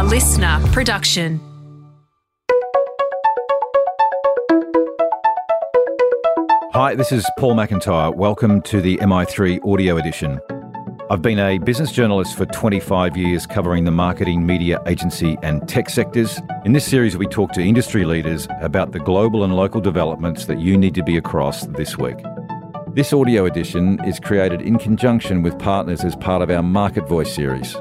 listener production. Hi, this is Paul McIntyre. Welcome to the MI3 Audio Edition. I've been a business journalist for 25 years covering the marketing, media, agency and tech sectors. In this series, we talk to industry leaders about the global and local developments that you need to be across this week. This audio edition is created in conjunction with partners as part of our Market Voice series.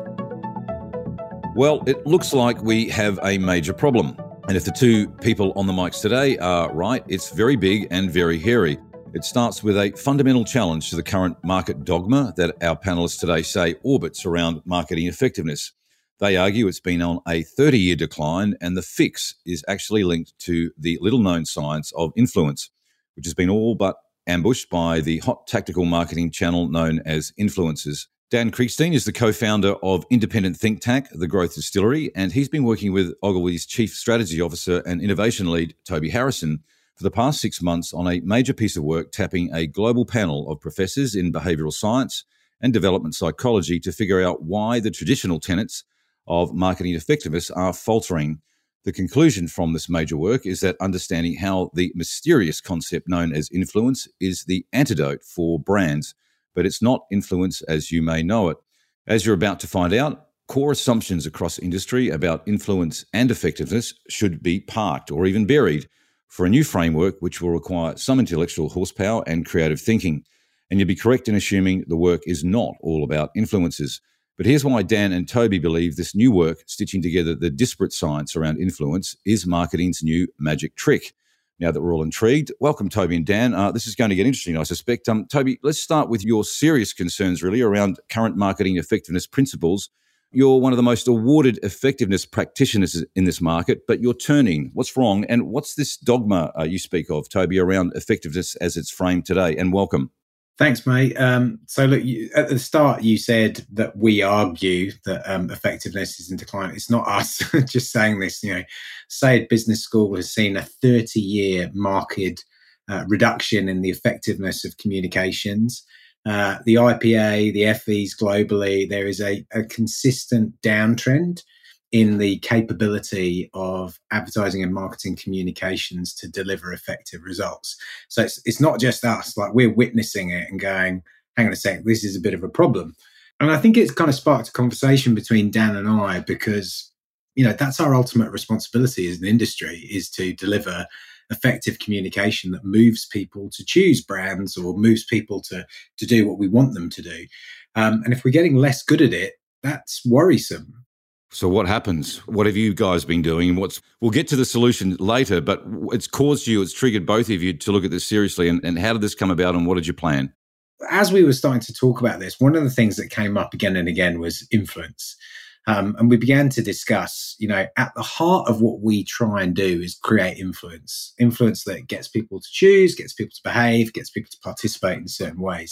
Well, it looks like we have a major problem. And if the two people on the mics today are right, it's very big and very hairy. It starts with a fundamental challenge to the current market dogma that our panellists today say orbits around marketing effectiveness. They argue it's been on a 30-year decline, and the fix is actually linked to the little-known science of influence, which has been all but ambushed by the hot tactical marketing channel known as influencers. Dan Kriegstein is the co-founder of independent think tank, The Growth Distillery, and he's been working with Ogilvy's Chief Strategy Officer and Innovation Lead, Toby Harrison, for the past 6 months on a major piece of work tapping a global panel of professors in behavioural science and development psychology to figure out why the traditional tenets of marketing effectiveness are faltering. The conclusion from this major work is that understanding how the mysterious concept known as influence is the antidote for brands, but it's not influence as you may know it. As you're about to find out, core assumptions across industry about influence and effectiveness should be parked or even buried for a new framework which will require some intellectual horsepower and creative thinking. And you'd be correct in assuming the work is not all about influences. But here's why Dan and Toby believe this new work, stitching together the disparate science around influence, is marketing's new magic trick. Now that we're all intrigued, welcome Toby and Dan. This is going to get interesting, I suspect. Toby, let's start with your serious concerns really around current marketing effectiveness principles. You're one of the most awarded effectiveness practitioners in this market, but you're turning. What's wrong? And what's this dogma you speak of, Toby, around effectiveness as it's framed today? And welcome. Thanks, mate. So look, at the start, you said that we argue that effectiveness is in decline. It's not us just saying this. Saïd Business School has seen a 30-year marked reduction in the effectiveness of communications. The IPA, the FEs globally, there is a consistent downtrend in the capability of advertising and marketing communications to deliver effective results. So it's not just us, like we're witnessing it and going, hang on a sec, this is a bit of a problem. And I think it's kind of sparked a conversation between Dan and I because, that's our ultimate responsibility as an industry, is to deliver effective communication that moves people to choose brands or moves people to do what we want them to do. And if we're getting less good at it, that's worrisome. So what happens? What have you guys been doing? We'll get to the solution later, but it's triggered both of you to look at this seriously. And how did this come about and what did you plan? As we were starting to talk about this, one of the things that came up again and again was influence. And we began to discuss, at the heart of what we try and do is create influence that gets people to choose, gets people to behave, gets people to participate in certain ways.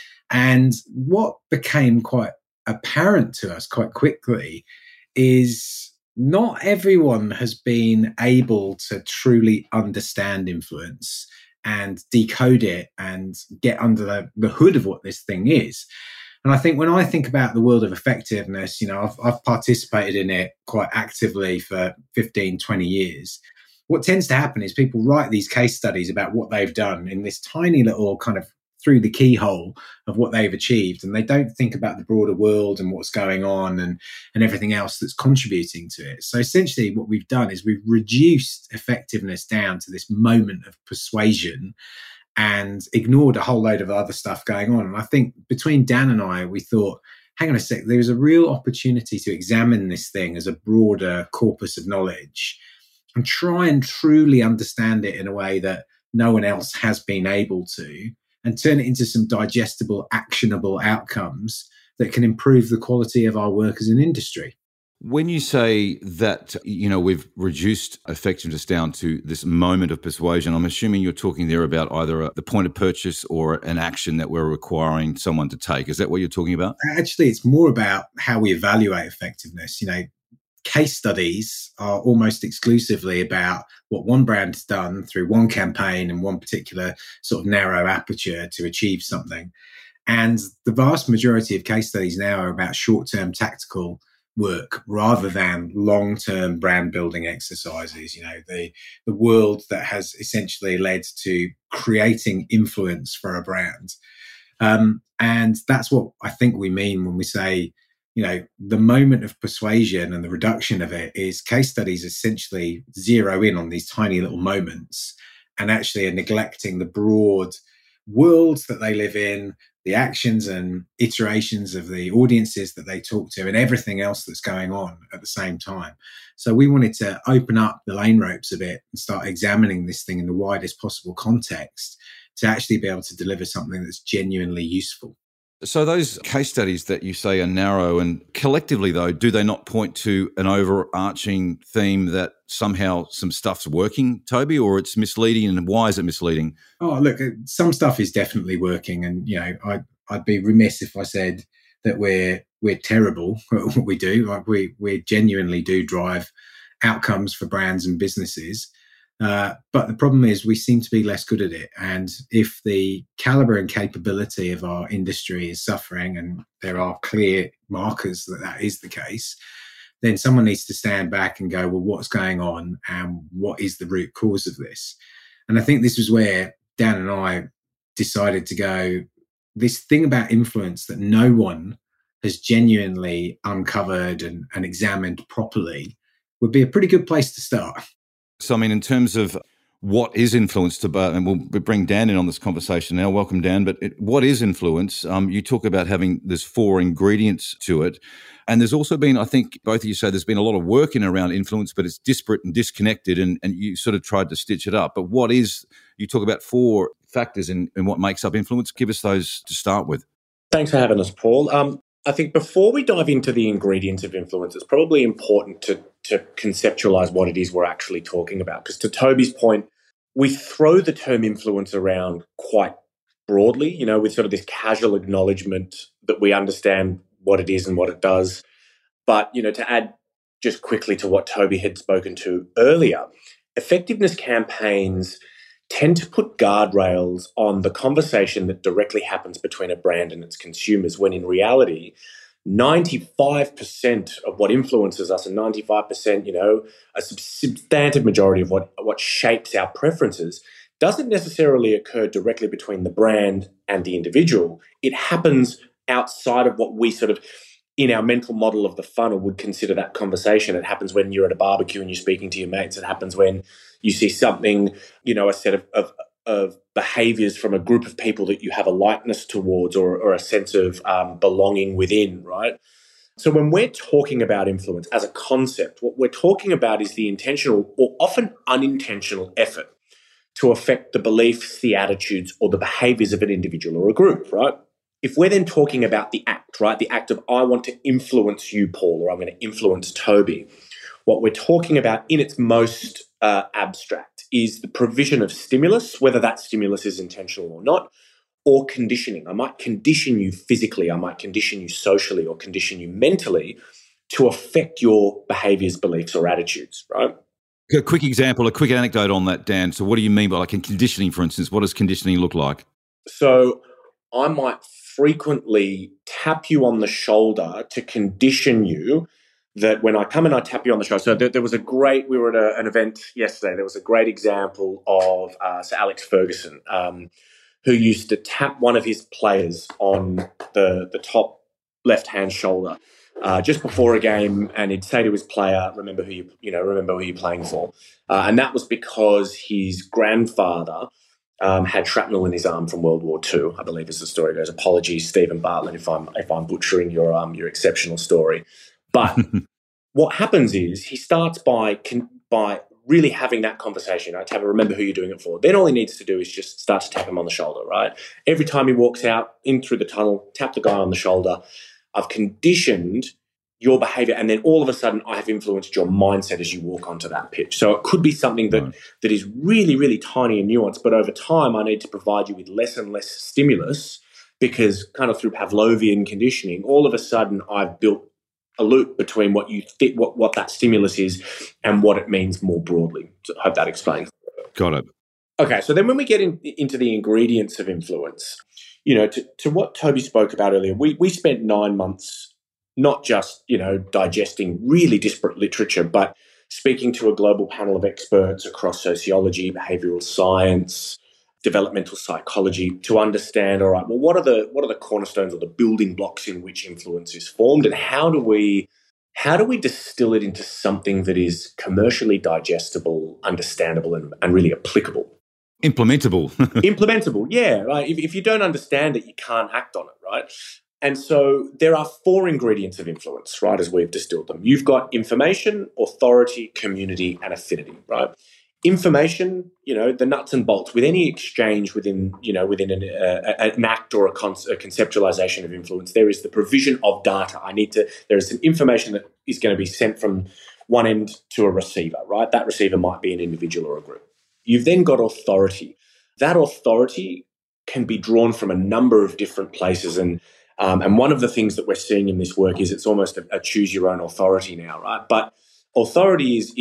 And what became quite apparent to us quite quickly is not everyone has been able to truly understand influence and decode it and get under the hood of what this thing is. And I think when I think about the world of effectiveness, I've participated in it quite actively for 15, 20 years. What tends to happen is people write these case studies about what they've done in this tiny little kind of through the keyhole of what they've achieved. And they don't think about the broader world and what's going on and everything else that's contributing to it. So essentially what we've done is we've reduced effectiveness down to this moment of persuasion and ignored a whole load of other stuff going on. And I think between Dan and I, we thought, hang on a sec, there's a real opportunity to examine this thing as a broader corpus of knowledge and try and truly understand it in a way that no one else has been able to, and turn it into some digestible, actionable outcomes that can improve the quality of our work as an industry. When you say that, we've reduced effectiveness down to this moment of persuasion, I'm assuming you're talking there about either the point of purchase or an action that we're requiring someone to take. Is that what you're talking about? Actually, it's more about how we evaluate effectiveness. Case studies are almost exclusively about what one brand has done through one campaign and one particular sort of narrow aperture to achieve something. And the vast majority of case studies now are about short-term tactical work rather than long-term brand building exercises. The world that has essentially led to creating influence for a brand. And that's what I think we mean when we say, the moment of persuasion and the reduction of it is case studies essentially zero in on these tiny little moments and actually are neglecting the broad worlds that they live in, the actions and iterations of the audiences that they talk to, and everything else that's going on at the same time. So we wanted to open up the lane ropes a bit and start examining this thing in the widest possible context to actually be able to deliver something that's genuinely useful. So those case studies that you say are narrow, and collectively, though, do they not point to an overarching theme that somehow some stuff's working, Toby, or it's misleading? And why is it misleading? Oh, look, some stuff is definitely working. And, I'd be remiss if I said that we're terrible at what we do. Like we genuinely do drive outcomes for brands and businesses. But the problem is we seem to be less good at it. And if the caliber and capability of our industry is suffering, and there are clear markers that is the case, then someone needs to stand back and go, well, what's going on and what is the root cause of this? And I think this was where Dan and I decided to go, this thing about influence that no one has genuinely uncovered and examined properly would be a pretty good place to start. So, in terms of what is influence, and we'll bring Dan in on this conversation now. Welcome, Dan. But what is influence? You talk about there's 4 ingredients to it. And there's also been, I think both of you say there's been a lot of work in around influence, but it's disparate and disconnected, and you sort of tried to stitch it up. But you talk about 4 factors in what makes up influence. Give us those to start with. Thanks for having us, Paul. I think before we dive into the ingredients of influence, it's probably important to conceptualize what it is we're actually talking about. Because to Toby's point, we throw the term influence around quite broadly, with sort of this casual acknowledgement that we understand what it is and what it does. But, to add just quickly to what Toby had spoken to earlier, effectiveness campaigns tend to put guardrails on the conversation that directly happens between a brand and its consumers, when in reality, 95% of what influences us and 95%, a substantive majority of what shapes our preferences doesn't necessarily occur directly between the brand and the individual. It happens outside of what we sort of, in our mental model of the funnel, would consider that conversation. It happens when you're at a barbecue and you're speaking to your mates. It happens when you see something, a set of behaviors from a group of people that you have a likeness towards or a sense of belonging within, right? So when we're talking about influence as a concept, what we're talking about is the intentional or often unintentional effort to affect the beliefs, the attitudes, or the behaviors of an individual or a group, right? If we're then talking about the act, right, the act of I want to influence you, Paul, or I'm going to influence Toby, what we're talking about in its most abstract is the provision of stimulus, whether that stimulus is intentional or not, or conditioning. I might condition you physically, I might condition you socially, or condition you mentally to affect your behaviors, beliefs, or attitudes, right? A quick example, a quick anecdote on that, Dan. So what do you mean by in conditioning, for instance? What does conditioning look like? So I might frequently tap you on the shoulder to condition you that when I come and I tap you on the shoulder. So there was we were at an event yesterday, there was a great example of Sir Alex Ferguson, who used to tap one of his players on the top left-hand shoulder just before a game, and he'd say to his player, remember who you're playing for. And that was because his grandfather had shrapnel in his arm from World War II, I believe, as the story goes. Apologies, Stephen Bartlett, if I'm butchering your exceptional story. But what happens is he starts by really having that conversation. Right? Remember who you're doing it for. Then all he needs to do is just start to tap him on the shoulder, right? Every time he walks out in through the tunnel, tap the guy on the shoulder. I've conditioned your behavior, and then all of a sudden I have influenced your mindset as you walk onto that pitch. So it could be something that is really, really tiny and nuanced, but over time I need to provide you with less and less stimulus, because kind of through Pavlovian conditioning, all of a sudden I've built a loop between what that stimulus is and what it means more broadly. So I hope that explains. Got it. Okay, so then when we get into the ingredients of influence, to what Toby spoke about earlier, we spent 9 months not just, digesting really disparate literature, but speaking to a global panel of experts across sociology, behavioral science, developmental psychology to understand, all right, well, what are the cornerstones or the building blocks in which influence is formed, and how do we distill it into something that is commercially digestible, understandable, and really applicable? Implementable. Implementable, yeah. Right? If you don't understand it, you can't act on it, right? And so there are 4 ingredients of influence, right, as we've distilled them. You've got information, authority, community, and affinity, right? Information, the nuts and bolts. With any exchange within an act or a conceptualization of influence, there is the provision of data. There is some information that is going to be sent from one end to a receiver, right? That receiver might be an individual or a group. You've then got authority. That authority can be drawn from a number of different places, and one of the things that we're seeing in this work is it's almost a choose your own authority now, right? But authority is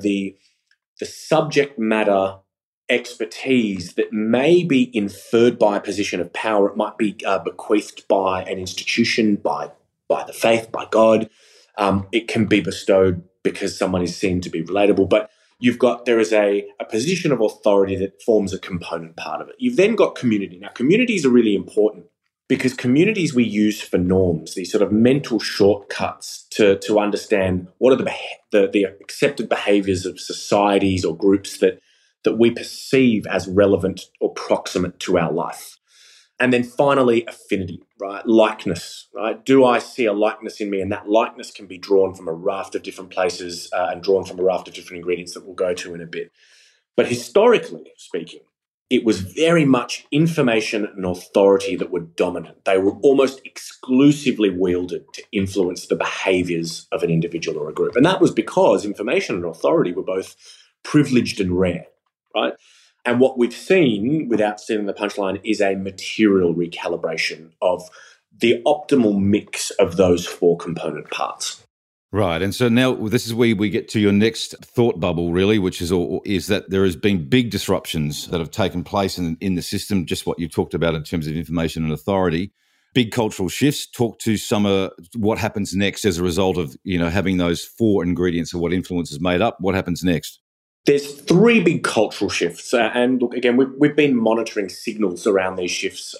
the subject matter expertise that may be inferred by a position of power. It might be bequeathed by an institution, by the faith, by God. It can be bestowed because someone is seen to be relatable. But there is a position of authority that forms a component part of it. You've then got community. Now, communities are really important because communities we use for norms, these sort of mental shortcuts to understand what are the accepted behaviours of societies or groups that we perceive as relevant or proximate to our life. And then finally, affinity, right? Likeness, right? Do I see a likeness in me? And that likeness can be drawn from a raft of different places and drawn from a raft of different ingredients that we'll go to in a bit. But historically speaking, it was very much information and authority that were dominant. They were almost exclusively wielded to influence the behaviours of an individual or a group. And that was because information and authority were both privileged and rare, right? And what we've seen, without stealing the punchline, is a material recalibration of the optimal mix of those 4 component parts. Right. And so now this is where we get to your next thought bubble, really, which is that there has been big disruptions that have taken place in the system, just what you talked about in terms of information and authority. Big cultural shifts. Talk to some of what happens next as a result of, having those 4 ingredients of what influence is made up. What happens next? There's 3 big cultural shifts. And look, again, we've been monitoring signals around these shifts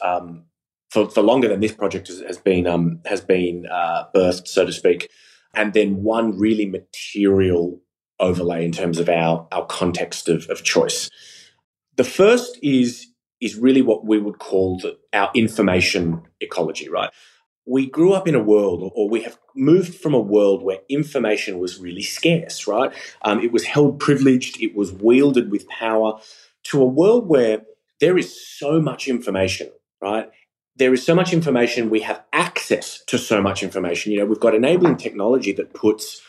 for longer than this project has been birthed, so to speak. And then one really material overlay in terms of our context of choice. The first is really what we would call our information ecology, right? We grew up in a world, or we have moved from a world where information was really scarce, right? It was held privileged, it was wielded with power, to a world where there is so much information, right? There is so much information, we have access to so much information. We've got enabling technology that puts,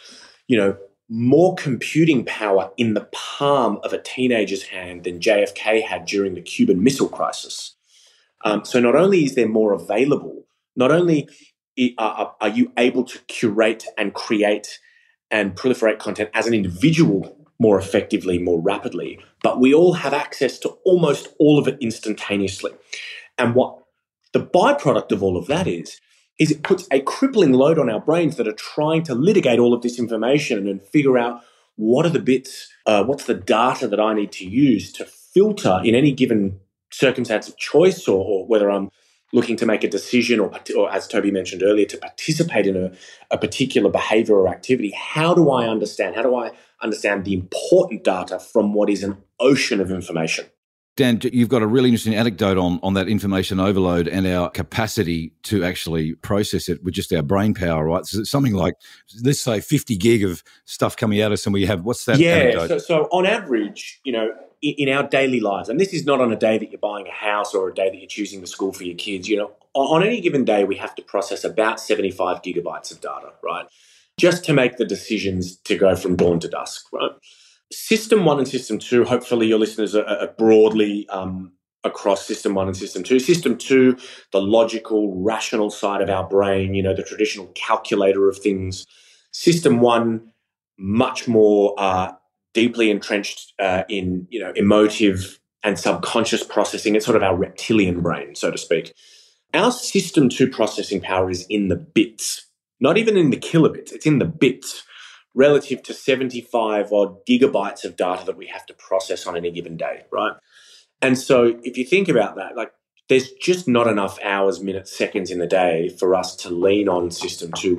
more computing power in the palm of a teenager's hand than JFK had during the Cuban Missile Crisis. So not only is there more available, not only are you able to curate and create and proliferate content as an individual more effectively, more rapidly, but we all have access to almost all of it instantaneously. And what the byproduct of all of that is it puts a crippling load on our brains that are trying to litigate all of this information and figure out what are the bits, what's the data that I need to use to filter in any given circumstance of choice, or whether I'm looking to make a decision or as Toby mentioned earlier, to participate in a particular behavior or activity. How do I understand the important data from what is an ocean of information? Dan, you've got a really interesting anecdote on that information overload and our capacity to actually process it with just our brain power, right? So it's something like, let's say 50 gig of stuff coming at us, and we have, what's that anecdote? Yeah, so on average, in our daily lives, and this is not on a day that you're buying a house or a day that you're choosing the school for your kids, on any given day, we have to process about 75 gigabytes of data, right? Just to make the decisions to go from dawn to dusk, right? System 1 and System 2, hopefully your listeners are broadly across System 1 and System 2. System 2, the logical, rational side of our brain, the traditional calculator of things. System 1, much more deeply entrenched in, emotive and subconscious processing. It's sort of our reptilian brain, so to speak. Our System 2 processing power is in the bits. not even in the kilobits, it's in the bits relative to 75 odd gigabytes of data that we have to process on any given day, right? And so if you think about that, like there's just not enough hours, minutes, seconds in the day for us to lean on System 2,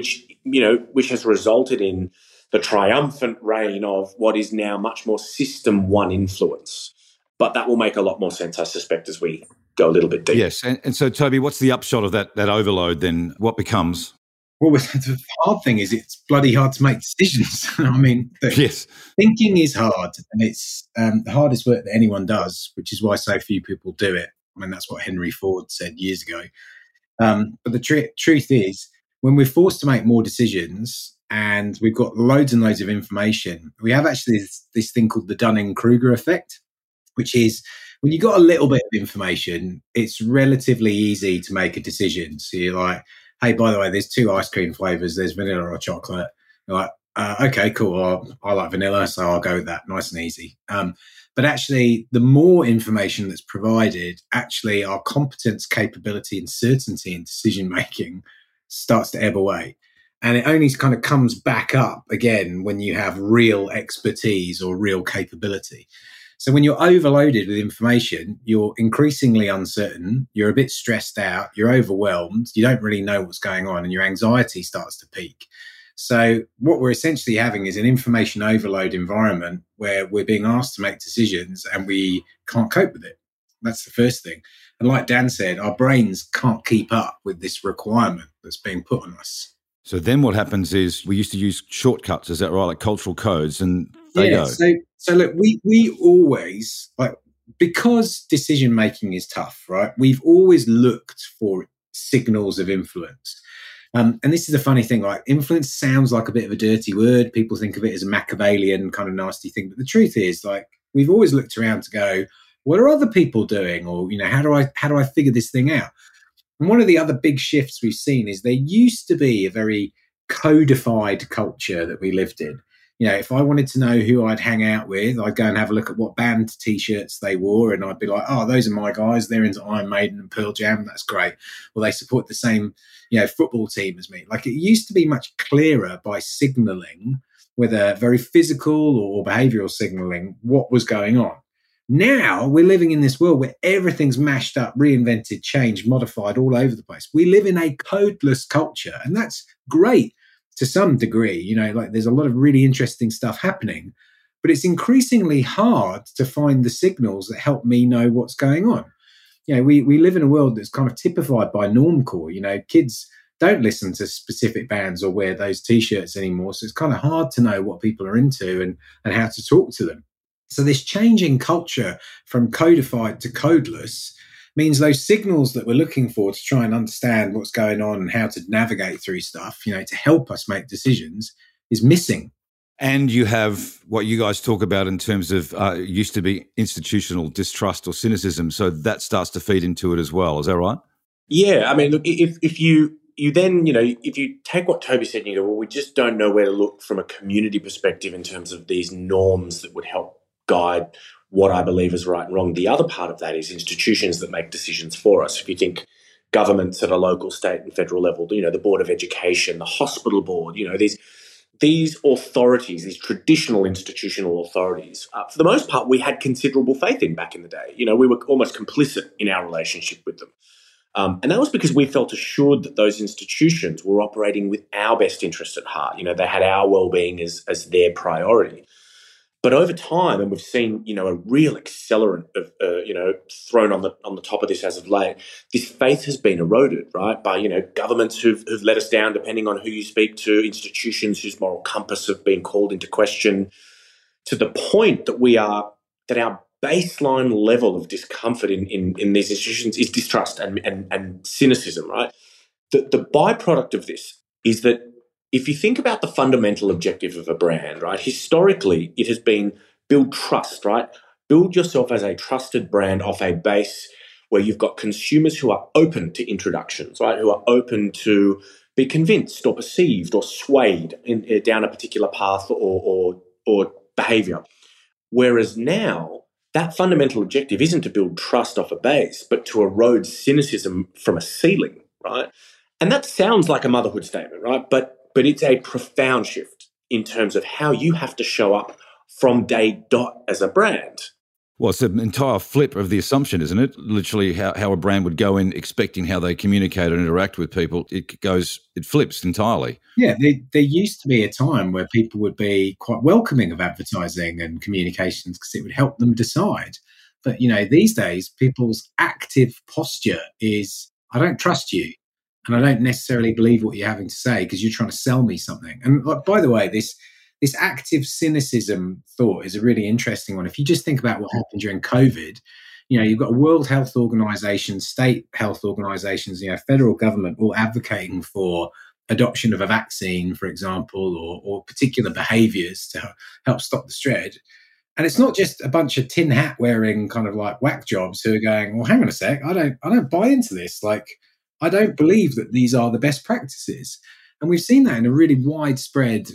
which has resulted in the triumphant reign of what is now much more System 1 influence. But that will make a lot more sense, I suspect, as we go a little bit deeper. Yes. And so, Toby, what's the upshot of that overload then? What becomes? Well, the hard thing is it's bloody hard to make decisions. I mean, yes, thinking is hard, and it's the hardest work that anyone does, which is why so few people do it. I mean, that's what Henry Ford said years ago. But the truth is, when we're forced to make more decisions and we've got loads and loads of information, we have actually this thing called the Dunning-Kruger effect, which is when you've got a little bit of information, it's relatively easy to make a decision. So you're like, hey, by the way, there's 2 ice cream flavors. There's vanilla or chocolate. You're like, okay, cool. I like vanilla, so I'll go with that. Nice and easy. But actually, the more information that's provided, actually our competence, capability, and certainty in decision-making starts to ebb away. And it only kind of comes back up again when you have real expertise or real capability. So when you're overloaded with information, you're increasingly uncertain, you're a bit stressed out, you're overwhelmed, you don't really know what's going on, and your anxiety starts to peak. So what we're essentially having is an information overload environment where we're being asked to make decisions and we can't cope with it. That's the first thing. And like Dan said, our brains can't keep up with this requirement that's being put on us. So then what happens is we used to use shortcuts, is that right? Like cultural codes, and they go. So look, we always, like, because decision making is tough, right? We've always looked for signals of influence. And this is a funny thing, like influence sounds like a bit of a dirty word. People think of it as a Machiavellian kind of nasty thing. But the truth is, like, we've always looked around to go, what are other people doing? Or, how do I figure this thing out? And one of the other big shifts we've seen is there used to be a very codified culture that we lived in. If I wanted to know who I'd hang out with, I'd go and have a look at what band T-shirts they wore, and I'd be like, oh, those are my guys. They're into Iron Maiden and Pearl Jam. That's great. Well, they support the same, football team as me. Like, it used to be much clearer by signalling, whether very physical or behavioral signalling, what was going on. Now we're living in this world where everything's mashed up, reinvented, changed, modified all over the place. We live in a codeless culture, and that's great to some degree. Like, there's a lot of really interesting stuff happening, but it's increasingly hard to find the signals that help me know what's going on. We live in a world that's kind of typified by normcore. Kids don't listen to specific bands or wear those T-shirts anymore, so it's kind of hard to know what people are into and how to talk to them. So this changing culture from codified to codeless means those signals that we're looking for to try and understand what's going on and how to navigate through stuff, to help us make decisions, is missing. And you have what you guys talk about in terms of used to be institutional distrust or cynicism. So that starts to feed into it as well. Is that right? Yeah. I mean, look, if you then, if you take what Toby said and you go, well, we just don't know where to look from a community perspective in terms of these norms that would help guide what I believe is right and wrong. The other part of that is institutions that make decisions for us. If you think governments at a local, state and federal level, the Board of Education, the hospital board, these authorities, these traditional institutional authorities, for the most part, we had considerable faith in back in the day. We were almost complicit in our relationship with them. And that was because we felt assured that those institutions were operating with our best interest at heart. They had our well-being as their priority. But over time, and we've seen, a real accelerant of, thrown on the top of this as of late, this faith has been eroded, right, by, governments who've let us down, depending on who you speak to, institutions whose moral compass have been called into question, to the point that our baseline level of discomfort in these institutions is distrust and cynicism, right? The byproduct of this is that if you think about the fundamental objective of a brand, right, historically it has been build trust, right? Build yourself as a trusted brand off a base where you've got consumers who are open to introductions, right, who are open to be convinced or perceived or swayed down a particular path or behaviour. Whereas now, that fundamental objective isn't to build trust off a base, but to erode cynicism from a ceiling, right? And that sounds like a motherhood statement, right? But it's a profound shift in terms of how you have to show up from day dot as a brand. Well, it's an entire flip of the assumption, isn't it? Literally how a brand would go in expecting how they communicate and interact with people. It flips entirely. Yeah, there used to be a time where people would be quite welcoming of advertising and communications because it would help them decide. But, these days, people's active posture is, I don't trust you. And I don't necessarily believe what you're having to say because you're trying to sell me something. And by the way, this active cynicism thought is a really interesting one. If you just think about what happened during COVID, you've got a World Health Organization, state health organizations, federal government all advocating for adoption of a vaccine, for example, or particular behaviors to help stop the spread. And it's not just a bunch of tin hat wearing kind of like whack jobs who are going, well, hang on a sec, I don't buy into this. Like, I don't believe that these are the best practices. And we've seen that in a really widespread,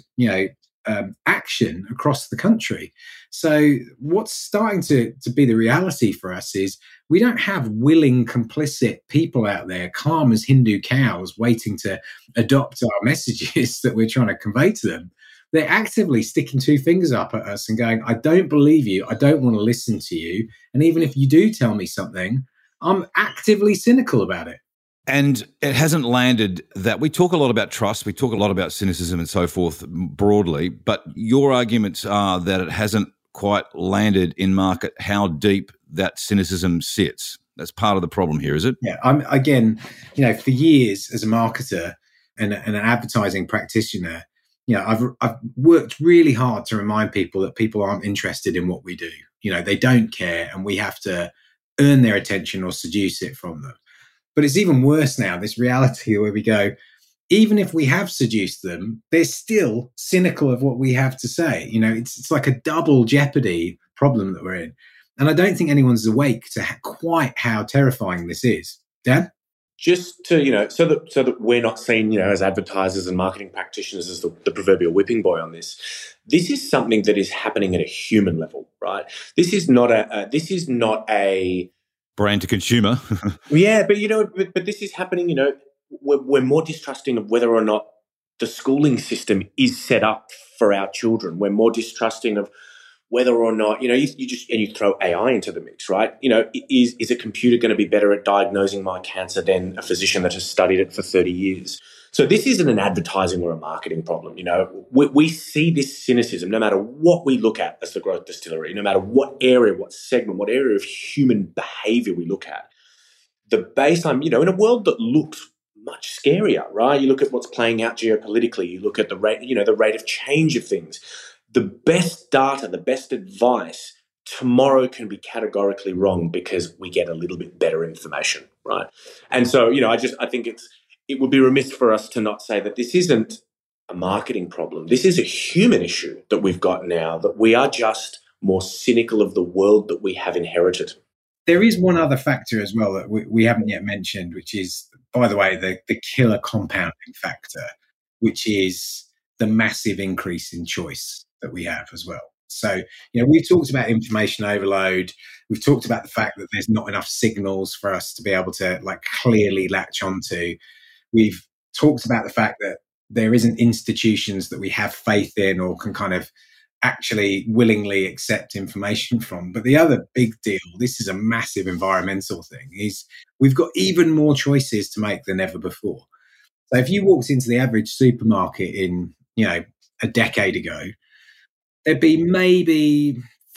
action across the country. So what's starting to be the reality for us is we don't have willing, complicit people out there, calm as Hindu cows, waiting to adopt our messages that we're trying to convey to them. They're actively sticking two fingers up at us and going, I don't believe you. I don't want to listen to you. And even if you do tell me something, I'm actively cynical about it. And it hasn't landed that we talk a lot about trust, we talk a lot about cynicism and so forth broadly, but your arguments are that it hasn't quite landed in market how deep that cynicism sits. That's part of the problem here, is it? Yeah, again, for years as a marketer and an advertising practitioner, I've worked really hard to remind people that people aren't interested in what we do. They don't care, and we have to earn their attention or seduce it from them. But it's even worse now, this reality where we go, even if we have seduced them, they're still cynical of what we have to say. It's like a double jeopardy problem that we're in. And I don't think anyone's awake to quite how terrifying this is. Dan? Just to, so that we're not seen, as advertisers and marketing practitioners as the proverbial whipping boy on this. This is something that is happening at a human level, right? This is not a brand to consumer. Yeah, but this is happening, we're more distrusting of whether or not the schooling system is set up for our children. We're more distrusting of whether or not, you throw AI into the mix, right? Is a computer going to be better at diagnosing my cancer than a physician that has studied it for 30 years? So this isn't an advertising or a marketing problem. We see this cynicism no matter what we look at as the growth distillery, no matter what area, what segment, what area of human behavior we look at. The baseline, in a world that looks much scarier, right? You look at what's playing out geopolitically, you look at the rate, the rate of change of things. The best data, the best advice tomorrow can be categorically wrong because we get a little bit better information, right? And so, I think it would be remiss for us to not say that this isn't a marketing problem. This is a human issue that we've got now, that we are just more cynical of the world that we have inherited. There is one other factor as well that we haven't yet mentioned, which is, by the way, the killer compounding factor, which is the massive increase in choice that we have as well. So, we've talked about information overload. We've talked about the fact that there's not enough signals for us to be able to clearly latch onto. We've talked about the fact that there isn't institutions that we have faith in or can kind of actually willingly accept information from. But the other big deal, this is a massive environmental thing, is we've got even more choices to make than ever before. So if you walked into the average supermarket in, a decade ago, there'd be maybe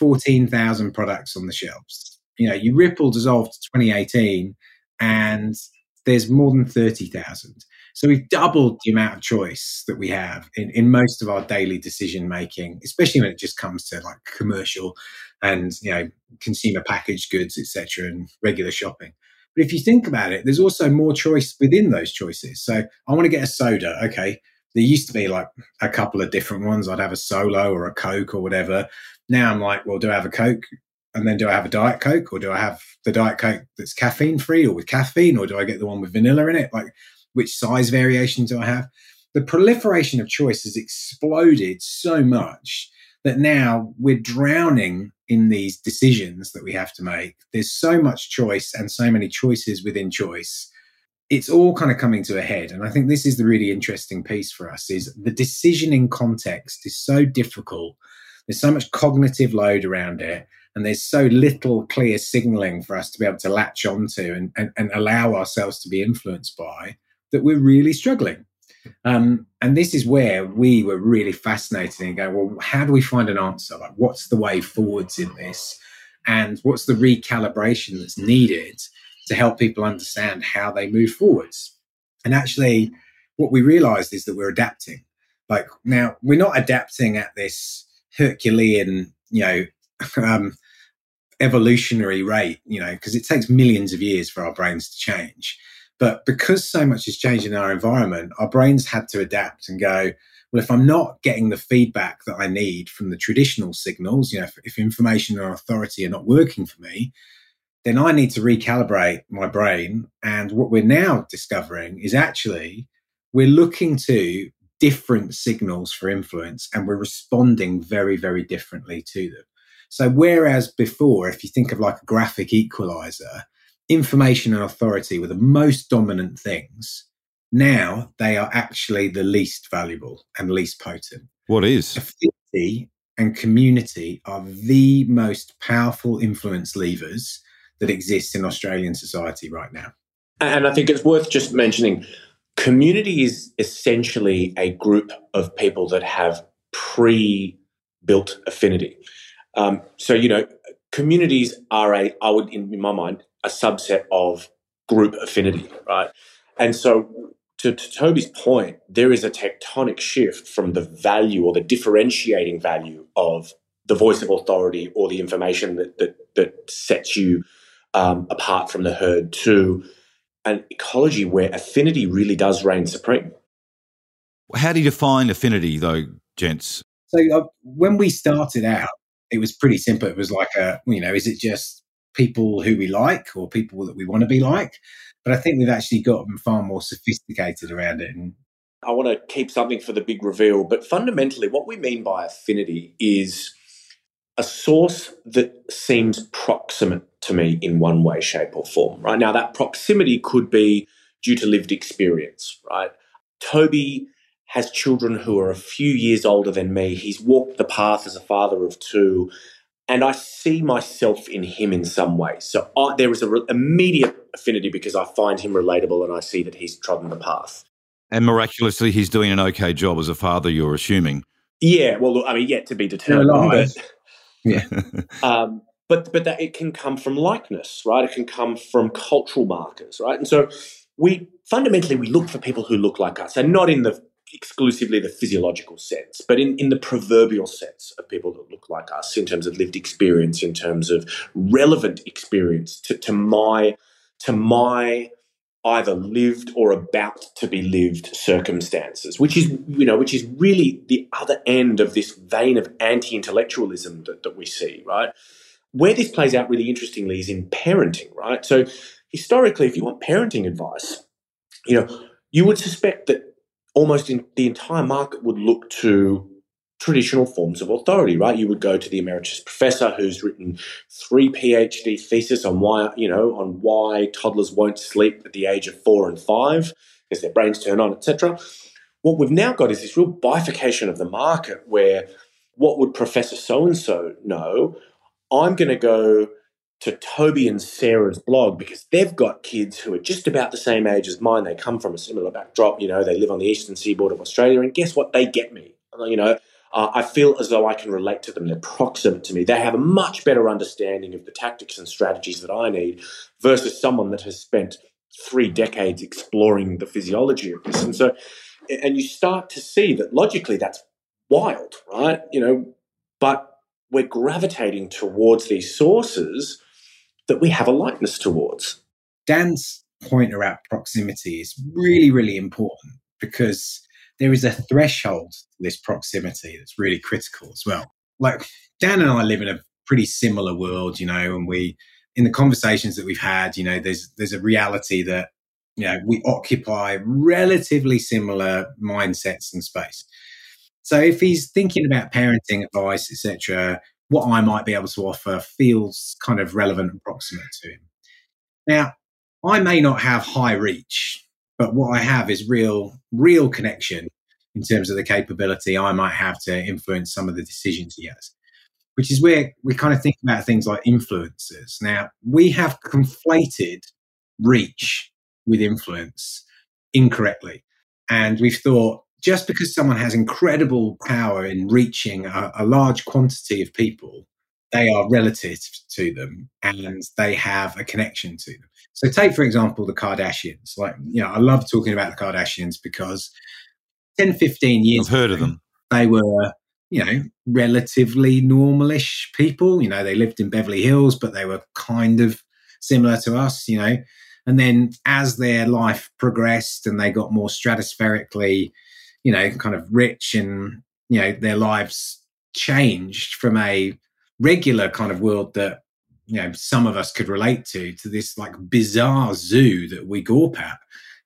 14,000 products on the shelves. You ripple dissolve to 2018 and there's more than 30,000. So we've doubled the amount of choice that we have in most of our daily decision making, especially when it just comes to commercial and consumer packaged goods, etc., and regular shopping. But if you think about it, there's also more choice within those choices. So I want to get a soda. Okay, there used to be a couple of different ones. I'd have a Solo or a Coke or whatever. Now I'm like, well, do I have a Coke? And then do I have a Diet Coke, or do I have the Diet Coke that's caffeine free or with caffeine, or do I get the one with vanilla in it? Which size variation do I have? The proliferation of choice has exploded so much that now we're drowning in these decisions that we have to make. There's so much choice and so many choices within choice. it's all kind of coming to a head. And I think this is the really interesting piece for us, is the decisioning context is so difficult. There's so much cognitive load around it, and there's so little clear signaling for us to be able to latch onto and allow ourselves to be influenced by, that we're really struggling. And this is where we were really fascinated and going, well, how do we find an answer? Like, what's the way forwards in this? And what's the recalibration that's needed to help people understand how they move forwards? And actually, what we realized is that we're adapting. Like, now, we're not adapting at this Herculean, evolutionary rate, because it takes millions of years for our brains to change. But because so much has changed in our environment, our brains had to adapt and go, well, if I'm not getting the feedback that I need from the traditional signals, if information or authority are not working for me, then I need to recalibrate my brain. And what we're now discovering is actually we're looking to different signals for influence, and we're responding very, very differently to them. So whereas before, if you think of like a graphic equalizer, information and authority were the most dominant things, now they are actually the least valuable and least potent. What is? Affinity and community are the most powerful influence levers that exist in Australian society right now. And I think it's worth just mentioning, community is essentially a group of people that have pre-built affinity. Communities are in my mind, a subset of group affinity, right? And so to Toby's point, there is a tectonic shift from the value or the differentiating value of the voice of authority or the information that sets you apart from the herd to an ecology where affinity really does reign supreme. How do you define affinity, though, gents? So when we started out, it was pretty simple. It was like is it just people who we like or people that we want to be like? But I think we've actually gotten far more sophisticated around it. And I want to keep something for the big reveal, but fundamentally what we mean by affinity is a source that seems proximate to me in one way, shape or form, right? Now, that proximity could be due to lived experience, right? Toby has children who are a few years older than me. He's walked the path as a father of two, and I see myself in him in some way. So there is an immediate affinity because I find him relatable and I see that he's trodden the path. And miraculously, he's doing an okay job as a father, you're assuming. Yeah, well, look, I mean, yet to be determined. Yeah. But that it can come from likeness, right? It can come from cultural markers, right? And so we look for people who look like us, and not in the exclusively the physiological sense, but in the proverbial sense of people that look like us in terms of lived experience, in terms of relevant experience to my either lived or about to be lived circumstances, which is really the other end of this vein of anti-intellectualism that we see, right? Where this plays out really interestingly is in parenting, right? So historically, if you want parenting advice, you would suspect that almost the entire market would look to traditional forms of authority, right? You would go to the emeritus professor who's written 3 PhD theses on why toddlers won't sleep at the age of 4 and 5 because their brains turn on, etc. What we've now got is this real bifurcation of the market where what would Professor so-and-so know? I'm going to go to Toby and Sarah's blog because they've got kids who are just about the same age as mine. They come from a similar backdrop. They live on the eastern seaboard of Australia. And guess what? They get me. I feel as though I can relate to them. They're proximate to me. They have a much better understanding of the tactics and strategies that I need versus someone that has spent 3 decades exploring the physiology of this. And so, and you start to see that logically that's wild, right? But we're gravitating towards these sources that we have a likeness towards. Dan's point around proximity is really, really important because there is a threshold to this proximity that's really critical as well. Like Dan and I live in a pretty similar world, and we, in the conversations that we've had, there's a reality that, we occupy relatively similar mindsets and space. So if he's thinking about parenting advice, etc., what I might be able to offer feels kind of relevant and proximate to him. Now, I may not have high reach but what I have is real connection in terms of the capability I might have to influence some of the decisions he has, which is where we kind of think about things like influencers. Now, we have conflated reach with influence incorrectly. And we've thought just because someone has incredible power in reaching a large quantity of people, they are relative to them and they have a connection to them. So take, for example, the Kardashians. Like, I love talking about the Kardashians because 10, 15 years I've heard of them. They were, relatively normalish people. They lived in Beverly Hills, but they were kind of similar to us, And then as their life progressed and they got more stratospherically, kind of rich and, their lives changed from a regular kind of world that, some of us could relate to this like bizarre zoo that we gawp at.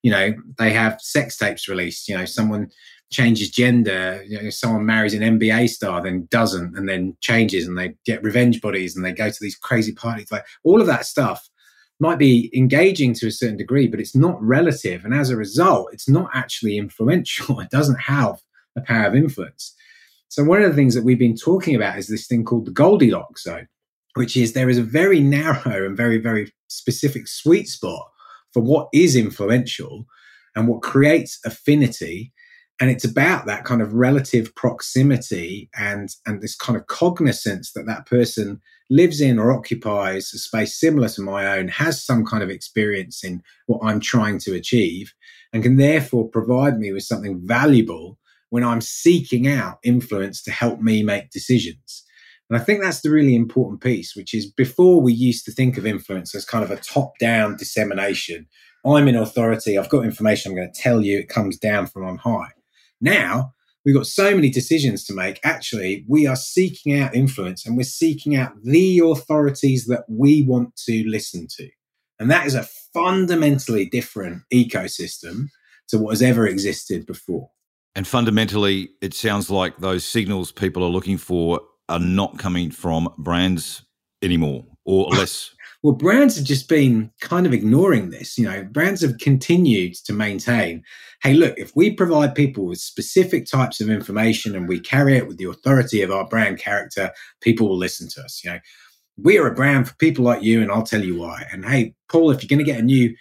They have sex tapes released, someone changes gender, someone marries an NBA star, then doesn't, and then changes, and they get revenge bodies and they go to these crazy parties. Like all of that stuff might be engaging to a certain degree, but it's not relative. And as a result, it's not actually influential. It doesn't have the power of influence. So one of the things that we've been talking about is this thing called the Goldilocks zone, which is there is a very narrow and very, very specific sweet spot for what is influential and what creates affinity. And it's about that kind of relative proximity and this kind of cognizance that that person lives in or occupies a space similar to my own, has some kind of experience in what I'm trying to achieve, and can therefore provide me with something valuable when I'm seeking out influence to help me make decisions. And I think that's the really important piece, which is before we used to think of influence as kind of a top-down dissemination. I'm in authority, I've got information, I'm going to tell you, it comes down from on high. Now, we've got so many decisions to make. Actually, we are seeking out influence and we're seeking out the authorities that we want to listen to. And that is a fundamentally different ecosystem to what has ever existed before. And fundamentally, it sounds like those signals people are looking for are not coming from brands anymore, or less. Well, brands have just been kind of ignoring this. Brands have continued to maintain, hey, look, if we provide people with specific types of information and we carry it with the authority of our brand character, people will listen to us. We are a brand for people like you, and I'll tell you why. And hey, Paul, if you're going to get a new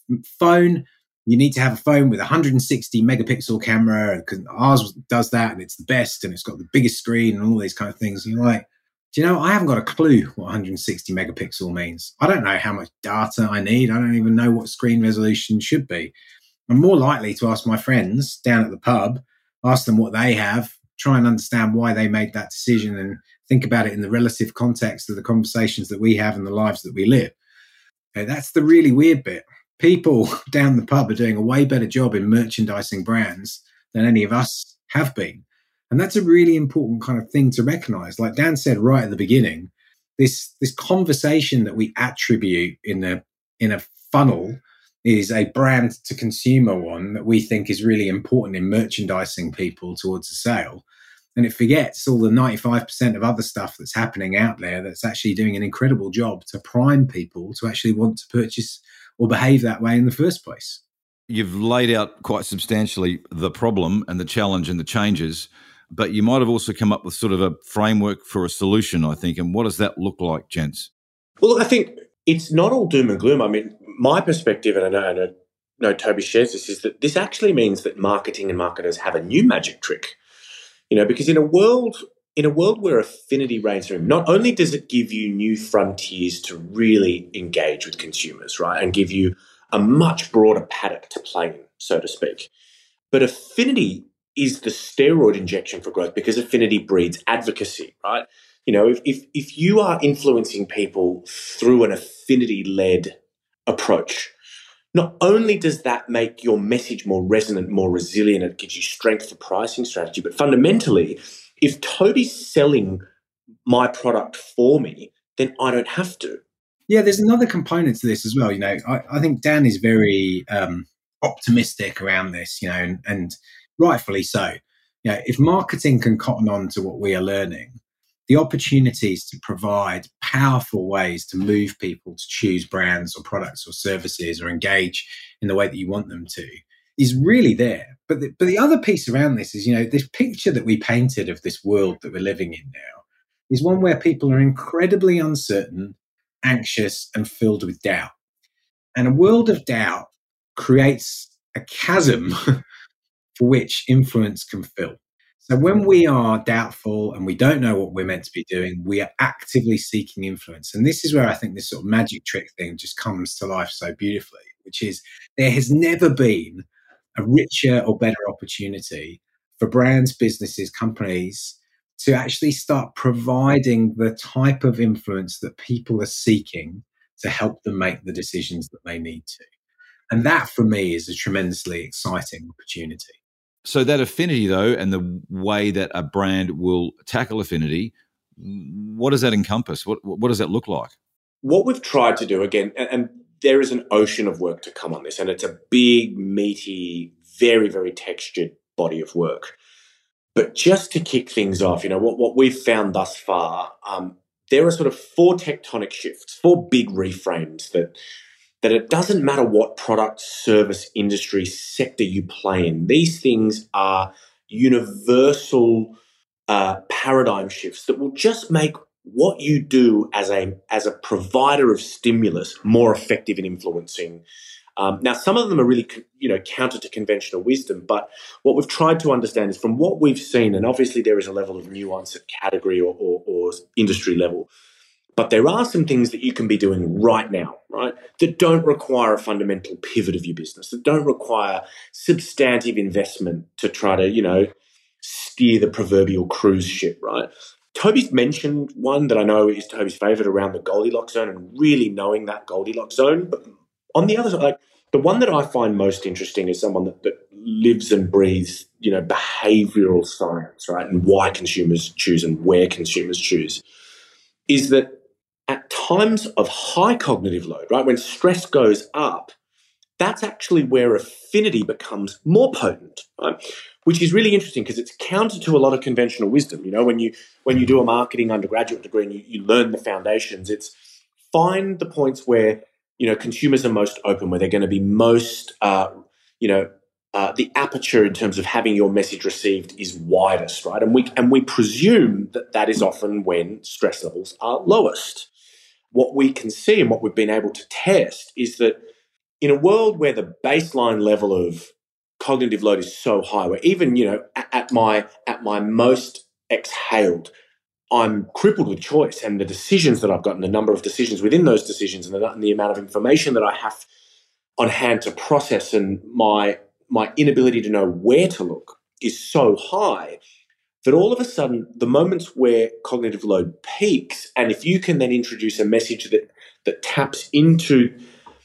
phone, you need to have a phone with 160 megapixel camera, because ours does that and it's the best and it's got the biggest screen and all these kind of things. And you're like, do you know, I haven't got a clue what 160 megapixel means. I don't know how much data I need. I don't even know what screen resolution should be. I'm more likely to ask my friends down at the pub, ask them what they have, try and understand why they made that decision and think about it in the relative context of the conversations that we have and the lives that we live. Okay, that's the really weird bit. People down the pub are doing a way better job in merchandising brands than any of us have been. And that's a really important kind of thing to recognize. Like Dan said right at the beginning, this conversation that we attribute in a funnel is a brand to consumer one that we think is really important in merchandising people towards a sale. And it forgets all the 95% of other stuff that's happening out there that's actually doing an incredible job to prime people to actually want to purchase or behave that way in the first place. You've laid out quite substantially the problem and the challenge and the changes, but you might have also come up with sort of a framework for a solution, I think. And what does that look like, gents? Well, look, I think it's not all doom and gloom. I mean, my perspective, and I know Toby shares this, is that this actually means that marketing and marketers have a new magic trick. Because in a world where affinity reigns supreme, not only does it give you new frontiers to really engage with consumers, right, and give you a much broader paddock to play in, so to speak, but affinity is the steroid injection for growth, because affinity breeds advocacy, right? If you are influencing people through an affinity-led approach, not only does that make your message more resonant, more resilient, it gives you strength for pricing strategy, but fundamentally, if Toby's selling my product for me, then I don't have to. Yeah, there's another component to this as well. I think Dan is very optimistic around this, and rightfully so. If marketing can cotton on to what we are learning, the the opportunities to provide powerful ways to move people to choose brands or products or services or engage in the way that you want them to is really there. But the other piece around this is, this picture that we painted of this world that we're living in now is one where people are incredibly uncertain, anxious, and filled with doubt. And a world of doubt creates a chasm for which influence can fill. So when we are doubtful and we don't know what we're meant to be doing, we are actively seeking influence. And this is where I think this sort of magic trick thing just comes to life so beautifully, which is there has never been a richer or better opportunity for brands, businesses, companies to actually start providing the type of influence that people are seeking to help them make the decisions that they need to. And that, for me, is a tremendously exciting opportunity. So that affinity, though, and the way that a brand will tackle affinity, what does that encompass? What does that look like? What we've tried to do, again, and there is an ocean of work to come on this, and it's a big, meaty, very, very textured body of work. But just to kick things off, what we've found thus far, there are sort of 4 tectonic shifts, 4 big reframes that it doesn't matter what product, service, industry, sector you play in. These things are universal paradigm shifts that will just make what you do as a provider of stimulus more effective in influencing. Now, some of them are really, counter to conventional wisdom, but what we've tried to understand is from what we've seen, and obviously there is a level of nuance at category or industry level, but there are some things that you can be doing right now, right, that don't require a fundamental pivot of your business, that don't require substantive investment to try to, steer the proverbial cruise ship, right? Toby's mentioned one that I know is Toby's favourite around the Goldilocks zone and really knowing that Goldilocks zone. But on the other side, the one that I find most interesting is someone that lives and breathes, behavioural science, right, and why consumers choose and where consumers choose, is that at times of high cognitive load, right, when stress goes up, that's actually where affinity becomes more potent, right? Which is really interesting because it's counter to a lot of conventional wisdom. When you do a marketing undergraduate degree and you learn the foundations, it's find the points where consumers are most open, where they're going to be most the aperture in terms of having your message received is widest, right? And we presume that is often when stress levels are lowest. What we can see and what we've been able to test is that in a world where the baseline level of cognitive load is so high, where even, at my most exhaled, I'm crippled with choice, and the decisions that I've got and the number of decisions within those decisions and the amount of information that I have on hand to process and my inability to know where to look is so high that all of a sudden the moments where cognitive load peaks, and if you can then introduce a message that taps into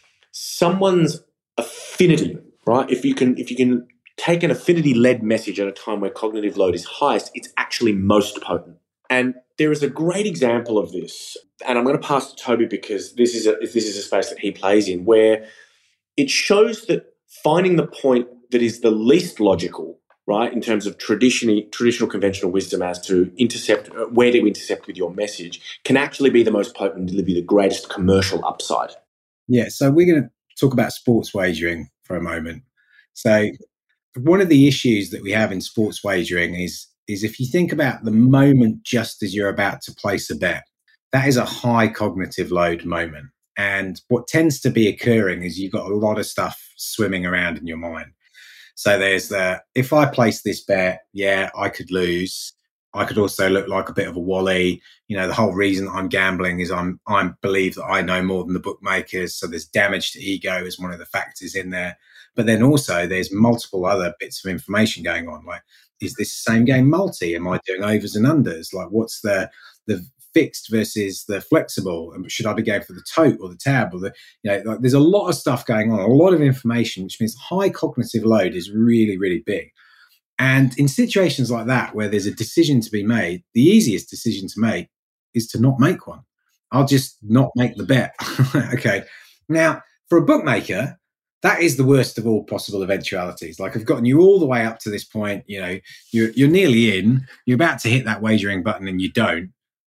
someone's affinity, right? If you can take an affinity-led message at a time where cognitive load is highest, it's actually most potent. And there is a great example of this, and I'm going to pass to Toby because this is a space that he plays in, where it shows that finding the point that is the least logical, right, in terms of traditional conventional wisdom as to where to intercept with your message, can actually be the most potent and deliver the greatest commercial upside. Yeah, so we're going to talk about sports wagering for a moment. So one of the issues that we have in sports wagering is if you think about the moment just as you're about to place a bet, that is a high cognitive load moment. And what tends to be occurring is you've got a lot of stuff swimming around in your mind. So there's if I place this bet, yeah, I could lose. I could also look like a bit of a wally. The whole reason I'm gambling is I believe that I know more than the bookmakers. So there's damage to ego as one of the factors in there. But then also there's multiple other bits of information going on. Like, is this same game multi? Am I doing overs and unders? Like, what's the fixed versus the flexible? And should I be going for the tote or the tab or like there's a lot of stuff going on, a lot of information, which means high cognitive load is really, really big. And in situations like that, where there's a decision to be made, the easiest decision to make is to not make one. I'll just not make the bet. Okay. Now, for a bookmaker, that is the worst of all possible eventualities. Like, I've gotten you all the way up to this point. You're nearly in. You're about to hit that wagering button and you don't.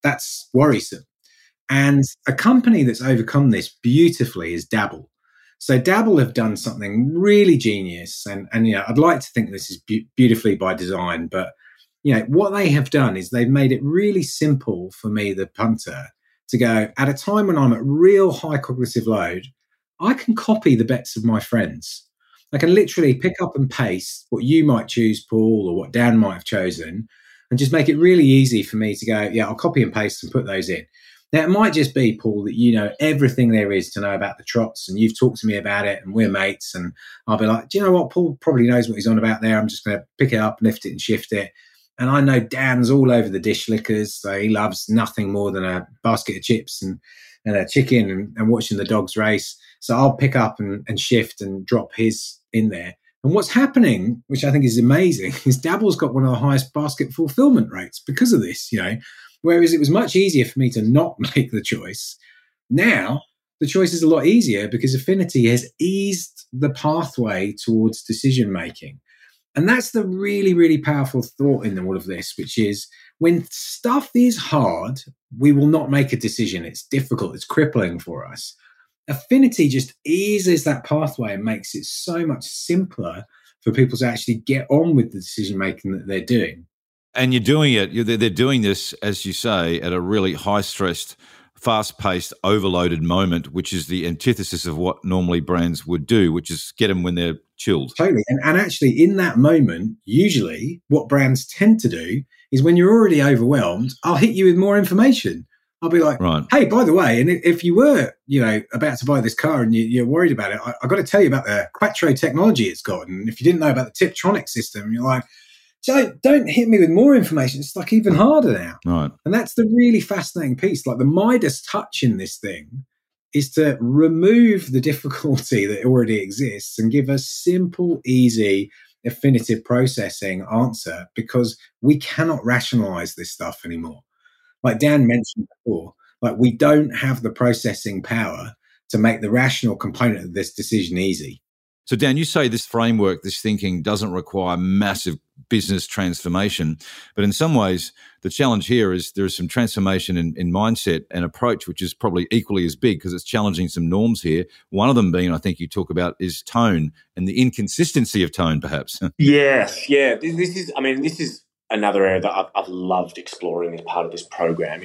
That's worrisome. And a company that's overcome this beautifully is Dabble. So Dabble have done something really genius, and I'd like to think this is beautifully by design, but what they have done is they've made it really simple for me, the punter, to go, at a time when I'm at real high cognitive load, I can copy the bets of my friends. I can literally pick up and paste what you might choose, Paul, or what Dan might have chosen, and just make it really easy for me to go, I'll copy and paste and put those in. Now, it might just be, Paul, that you know everything there is to know about the trots, and you've talked to me about it, and we're mates, and I'll be like, do you know what? Paul probably knows what he's on about there. I'm just going to pick it up, lift it and shift it. And I know Dan's all over the dish lickers, so he loves nothing more than a basket of chips and a chicken and watching the dogs race. So I'll pick up and shift and drop his in there. And what's happening, which I think is amazing, is Dabble's got one of the highest basket fulfillment rates because of this, whereas it was much easier for me to not make the choice. Now, the choice is a lot easier because Affinity has eased the pathway towards decision making. And that's the really, really powerful thought in all of this, which is when stuff is hard, we will not make a decision. It's difficult. It's crippling for us. Affinity just eases that pathway and makes it so much simpler for people to actually get on with the decision making that they're doing. And you're doing it. They're doing this, as you say, at a really high-stressed, fast-paced, overloaded moment, which is the antithesis of what normally brands would do, which is get them when they're chilled. Totally. And actually, in that moment, usually what brands tend to do is when you're already overwhelmed, I'll hit you with more information. I'll be like, right, hey, by the way, and if you were, about to buy this car and you're worried about it, I've got to tell you about the Quattro technology it's got. And if you didn't know about the Tiptronic system, you're like, don't hit me with more information. It's like even harder now. Right. And that's the really fascinating piece. Like the Midas touch in this thing is to remove the difficulty that already exists and give a simple, easy, affinitive processing answer, because we cannot rationalize this stuff anymore. Like Dan mentioned before, like we don't have the processing power to make the rational component of this decision easy. So Dan, you say this framework, this thinking doesn't require massive business transformation, but in some ways the challenge here is there is some transformation in mindset and approach, which is probably equally as big because it's challenging some norms here. One of them being, I think you talk about, is tone and the inconsistency of tone, perhaps. Yes, yeah. This is another area that I've loved exploring as part of this program.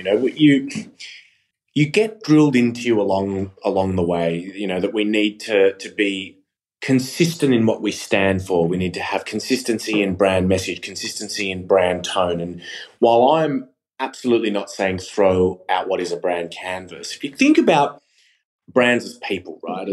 You get drilled into you along the way, that we need to be consistent in what we stand for. We need to have consistency in brand message, consistency in brand tone. And while I'm absolutely not saying throw out what is a brand canvas, if you think about brands as people, right,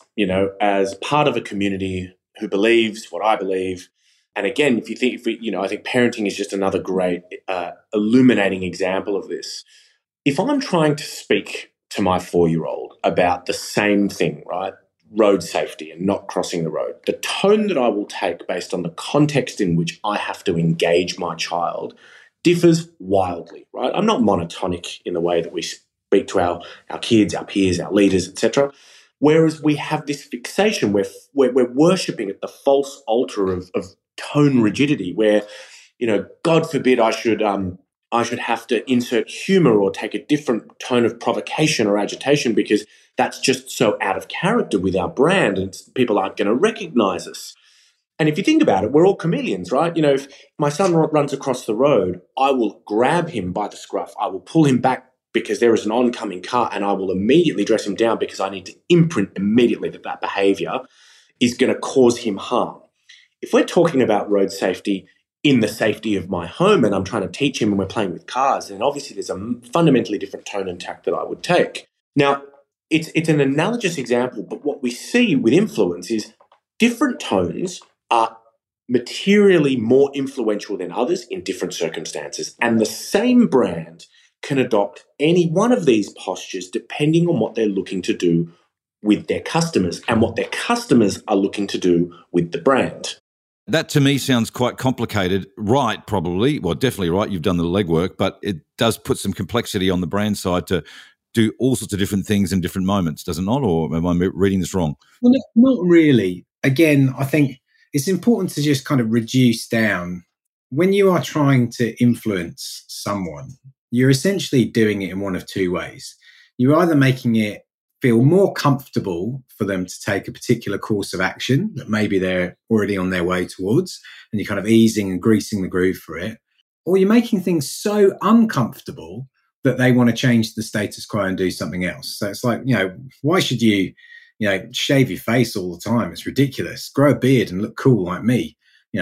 as part of a community who believes what I believe. And again, I think parenting is just another great illuminating example of this. If I'm trying to speak to my 4-year-old about the same thing, right, road safety and not crossing the road, the tone that I will take based on the context in which I have to engage my child differs wildly, right? I'm not monotonic in the way that we speak to our kids, our peers, our leaders, etc. Whereas we have this fixation where we're worshipping at the false altar of tone rigidity, where, God forbid I should have to insert humor or take a different tone of provocation or agitation because that's just so out of character with our brand and people aren't going to recognize us. And if you think about it, we're all chameleons, right? If my son runs across the road, I will grab him by the scruff. I will pull him back because there is an oncoming car, and I will immediately dress him down because I need to imprint immediately that behavior is going to cause him harm. If we're talking about road safety in the safety of my home and I'm trying to teach him and we're playing with cars, then obviously there's a fundamentally different tone and tact that I would take. Now, it's an analogous example, but what we see with influence is different tones are materially more influential than others in different circumstances. And the same brand can adopt any one of these postures depending on what they're looking to do with their customers and what their customers are looking to do with the brand. That to me sounds quite complicated. Right, probably. Well, definitely right. You've done the legwork, but it does put some complexity on the brand side to do all sorts of different things in different moments, does it not? Or am I reading this wrong? Well, not really. Again, I think it's important to just kind of reduce down. When you are trying to influence someone, you're essentially doing it in one of two ways. You're either making it feel more comfortable for them to take a particular course of action that maybe they're already on their way towards, and you're kind of easing and greasing the groove for it, or you're making things so uncomfortable that they want to change the status quo and do something else. So it's like, why should you, shave your face all the time? It's ridiculous. Grow a beard and look cool like me.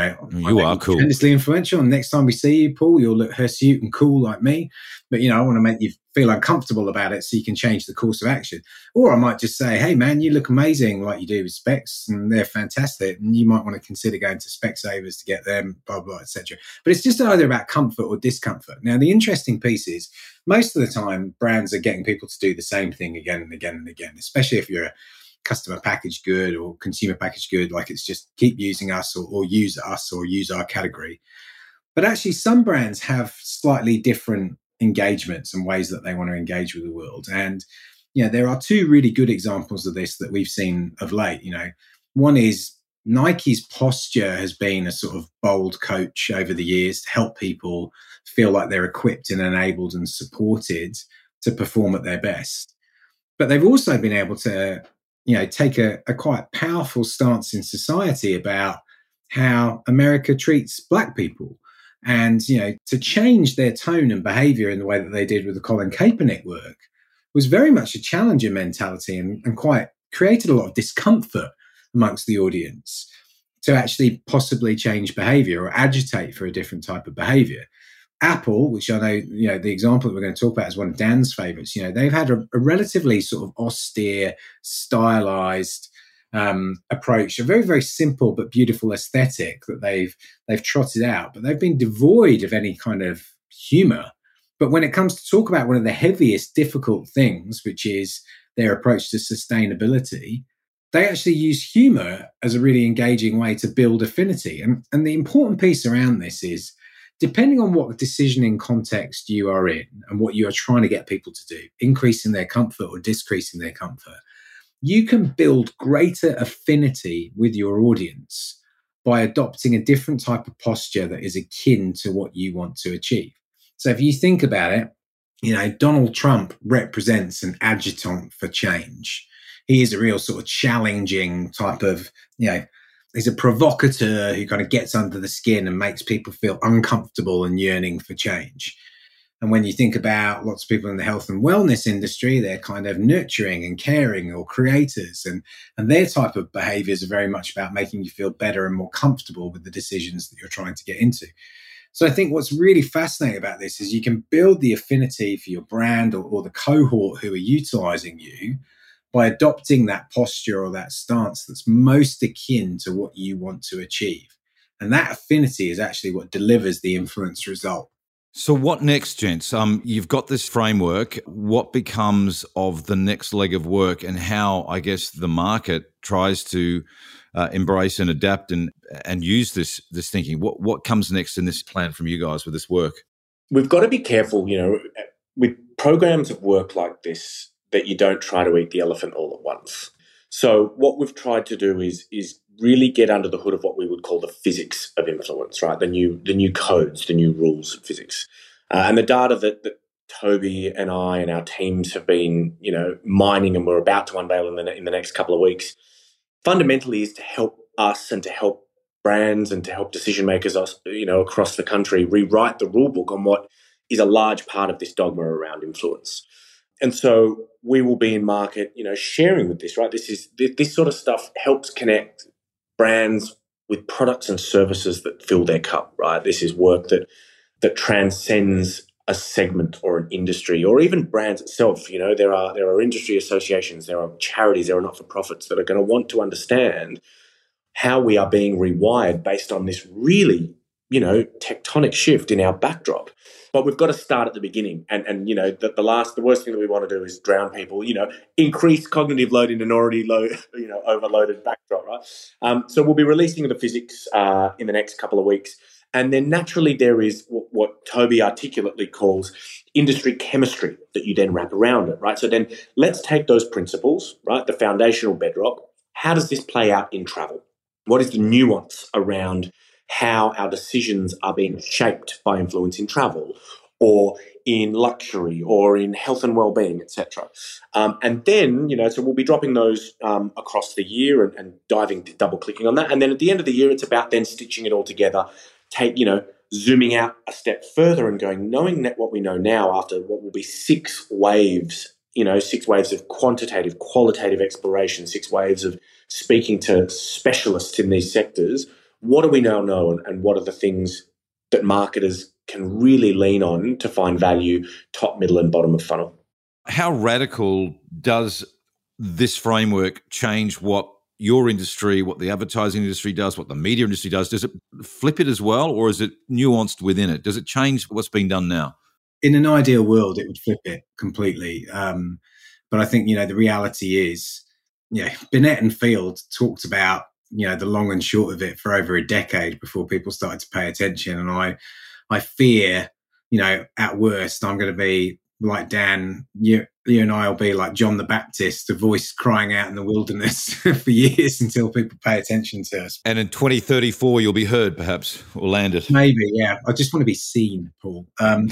You are cool. Tremendously influential. And next time we see you, Paul, you'll look hirsute and cool like me. But, I want to make you feel uncomfortable about it so you can change the course of action. Or I might just say, hey, man, you look amazing like you do with Specs, and they're fantastic. And you might want to consider going to Specsavers to get them, blah, blah, etc. But it's just either about comfort or discomfort. Now, the interesting piece is most of the time, brands are getting people to do the same thing again and again and again, especially if you're a customer packaged good or consumer packaged good, like it's just keep using us or use us or use our category. But actually some brands have slightly different engagements and ways that they want to engage with the world. And, there are two really good examples of this that we've seen of late. One is Nike's posture has been a sort of bold coach over the years to help people feel like they're equipped and enabled and supported to perform at their best. But they've also been able to take a quite powerful stance in society about how America treats Black people. And, to change their tone and behavior in the way that they did with the Colin Kaepernick work was very much a challenger mentality and quite created a lot of discomfort amongst the audience to actually possibly change behavior or agitate for a different type of behavior. Apple, which I know, the example that we're going to talk about is one of Dan's favorites. They've had a relatively sort of austere, stylized approach, a very, very simple but beautiful aesthetic that they've trotted out, but they've been devoid of any kind of humor. But when it comes to talk about one of the heaviest, difficult things, which is their approach to sustainability, they actually use humor as a really engaging way to build affinity. And the important piece around this is, depending on what decisioning context you are in and what you are trying to get people to do, increasing their comfort or decreasing their comfort, you can build greater affinity with your audience by adopting a different type of posture that is akin to what you want to achieve. So if you think about it, Donald Trump represents an adjutant for change. He is a real sort of challenging type of, he's a provocateur who kind of gets under the skin and makes people feel uncomfortable and yearning for change. And when you think about lots of people in the health and wellness industry, they're kind of nurturing and caring or creators. And their type of behaviors are very much about making you feel better and more comfortable with the decisions that you're trying to get into. So I think what's really fascinating about this is you can build the affinity for your brand or the cohort who are utilizing you by adopting that posture or that stance that's most akin to what you want to achieve. And that affinity is actually what delivers the influence result. So what next, gents? You've got this framework. What becomes of the next leg of work, and how, I guess, the market tries to embrace and adapt and use this thinking? What comes next in this plan from you guys with this work? We've got to be careful, with programs of work like this, that you don't try to eat the elephant all at once. So what we've tried to do is really get under the hood of what we would call the physics of influence, right? The new codes, the new rules of physics. And the data that Toby and I and our teams have been, mining and we're about to unveil in the next couple of weeks, fundamentally is to help us and to help brands and to help decision makers, across the country rewrite the rule book on what is a large part of this dogma around influence. And so we will be in market, sharing with this, right? This sort of stuff helps connect brands with products and services that fill their cup, right? This is work that transcends a segment or an industry or even brands itself. There are industry associations, there are charities, there are not-for-profits that are going to want to understand how we are being rewired based on this really, tectonic shift in our backdrop. But we've got to start at the beginning. And the worst thing that we want to do is drown people, increase cognitive load in an already low, overloaded backdrop, right? So we'll be releasing the physics in the next couple of weeks. And then naturally there is what Toby articulately calls industry chemistry that you then wrap around it, right? So then let's take those principles, right, the foundational bedrock. How does this play out in travel? What is the nuance around how our decisions are being shaped by influence in travel? or in luxury, or in health and well-being, etc. And then, so we'll be dropping those across the year and double-clicking on that. And then at the end of the year, it's about then stitching it all together, zooming out a step further and knowing what we know now after what will be 6 waves, 6 waves of quantitative, qualitative exploration, 6 waves of speaking to specialists in these sectors. What do we now know, and what are the things that marketers can really lean on to find value, top, middle, and bottom of funnel? How radical does this framework change what your industry, what the advertising industry does, what the media industry does? Does it flip it as well, or is it nuanced within it? Does it change what's being done now? In an ideal world, it would flip it completely. But I think, the reality is, Binet and Field talked about, the long and short of it for over a decade before people started to pay attention. And I fear, at worst, I'm going to be like Dan, you and I will be like John the Baptist, a voice crying out in the wilderness for years until people pay attention to us. And in 2034, you'll be heard, perhaps, or landed. Maybe, yeah. I just want to be seen, Paul. I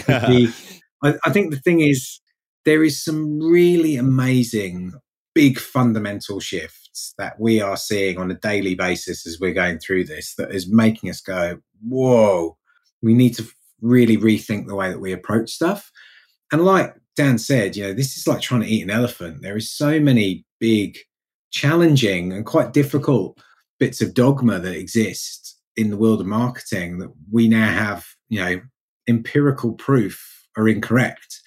think the thing is, there is some really amazing, big fundamental shifts that we are seeing on a daily basis as we're going through this that is making us go, whoa, we need to really rethink the way that we approach stuff. And like Dan said, this is like trying to eat an elephant. There is so many big, challenging and quite difficult bits of dogma that exist in the world of marketing that we now have, empirical proof are incorrect.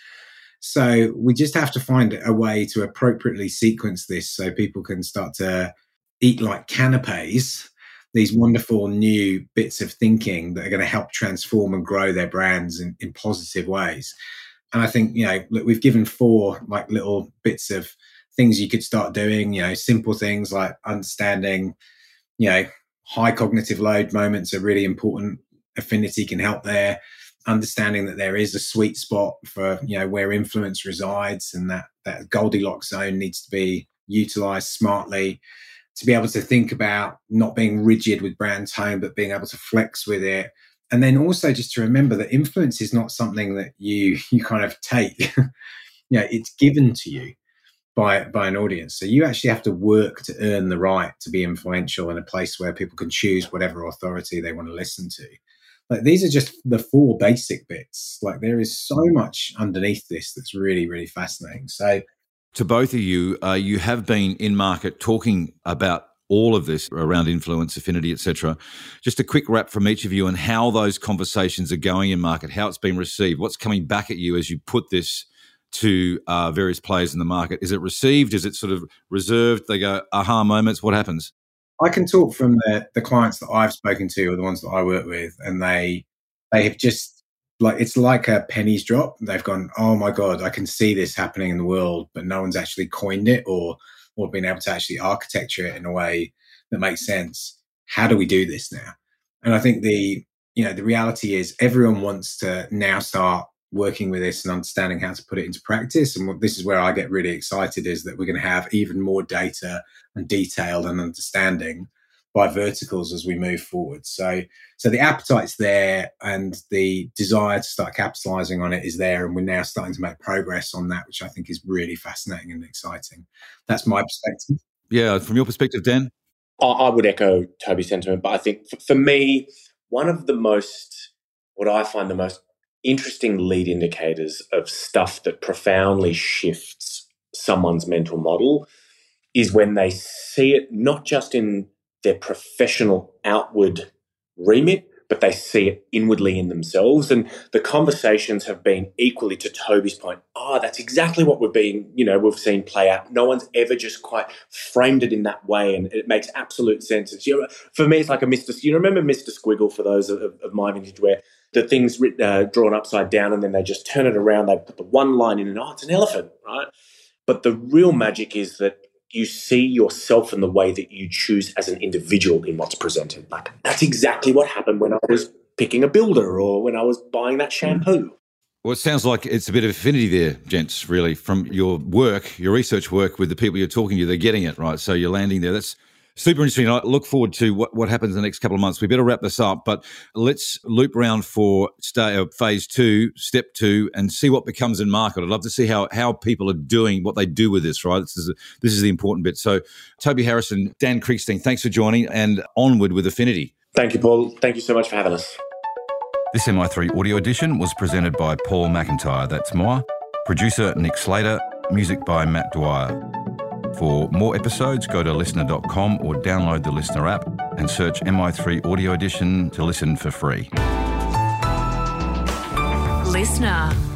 So we just have to find a way to appropriately sequence this so people can start to eat like canapes, these wonderful new bits of thinking that are going to help transform and grow their brands in positive ways. And I think, look, we've given 4 like little bits of things you could start doing, simple things like understanding, high cognitive load moments are really important. Affinity can help there. Understanding that there is a sweet spot for, where influence resides, and that Goldilocks zone needs to be utilized smartly to be able to think about not being rigid with brand tone, but being able to flex with it. And then also just to remember that influence is not something that you kind of take, it's given to you by an audience. So you actually have to work to earn the right to be influential in a place where people can choose whatever authority they want to listen to. Like, these are just the 4 basic bits. Like, there is so much underneath this that's really, really fascinating. So, to both of you, you have been in market talking about all of this around influence, affinity, etc. Just a quick wrap from each of you on how those conversations are going in market, how it's been received, what's coming back at you as you put this to various players in the market. Is it received? Is it sort of reserved? They go, aha moments. What happens? I can talk from the clients that I've spoken to or the ones that I work with, and they have just, like, it's like a penny's drop. They've gone, oh my God, I can see this happening in the world, but no one's actually coined it or been able to actually architecture it in a way that makes sense. How do we do this now? And I think the reality is everyone wants to now start working with this and understanding how to put it into practice. And this is where I get really excited, is that we're going to have even more data and detail and understanding by verticals as we move forward. So the appetite's there and the desire to start capitalizing on it is there. And we're now starting to make progress on that, which I think is really fascinating and exciting. That's my perspective. Yeah. From your perspective, Dan? I would echo Toby's sentiment, but I think for me, what I find the most interesting lead indicators of stuff that profoundly shifts someone's mental model is when they see it not just in their professional outward remit, but they see it inwardly in themselves. And the conversations have been equally, to Toby's point, that's exactly what we've seen play out. No one's ever just quite framed it in that way, and it makes absolute sense. For me, it's like you remember Mr. Squiggle, for those of my vintage, where the thing's drawn upside down and then they just turn it around, they put the one line in and, it's an elephant, right? But the real magic is that you see yourself in the way that you choose as an individual in what's presented. Like, that's exactly what happened when I was picking a builder or when I was buying that shampoo. Well, it sounds like it's a bit of affinity there, gents, really, from your research work with the people you're talking to. They're getting it, right? So you're landing there. Super interesting. I look forward to what happens in the next couple of months. We better wrap this up, but let's loop around for phase 2, step 2, and see what becomes in market. I'd love to see how people are doing what they do with this, right? This is the important bit. So Toby Harrison, Dan Kriegstein, thanks for joining, and onward with Affinity. Thank you, Paul. Thank you so much for having us. This MI3 audio edition was presented by Paul McIntyre, that's moi, producer Nick Slater, music by Matt Dwyer. For more episodes, go to listener.com or download the Listener app and search MI3 Audio Edition to listen for free. Listener.